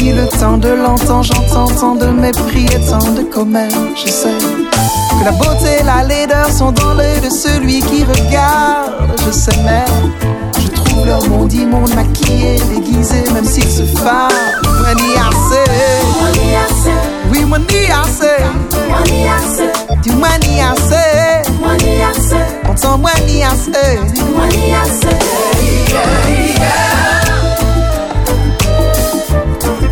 Depuis le temps de longtemps, j'entends tant de mépris et tant de commères. Je sais que la beauté et la laideur sont dans l'œil de celui qui regarde. Je sais même, je trouve leur monde immonde, maquillé, déguisé, même s'ils se fardent. Money assez, oui money assez, du money assez.